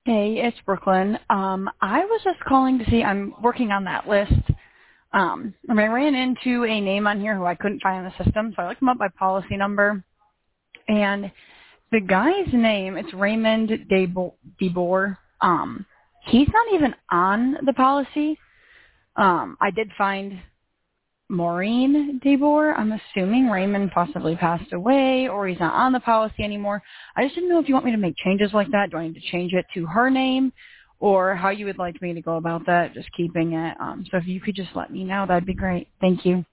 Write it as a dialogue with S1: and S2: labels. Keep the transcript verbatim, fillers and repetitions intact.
S1: Hey, it's Brooklyn. Um, I was just calling to see, I'm working on that list. Um, and I ran into a name on here who I couldn't find in the system, so I looked him up by policy number. And the guy's name, it's Raymond Debo- DeBoer. Um, he's not even on the policy. Um, I did find Maureen DeBoer. I'm assuming Raymond possibly passed away or he's not on the policy anymore. I just didn't know if you want me to make changes like that. Do I need to change it to her name or how you would like me to go about that, just keeping it. Um, so if you could just let me know, that'd be great. Thank you.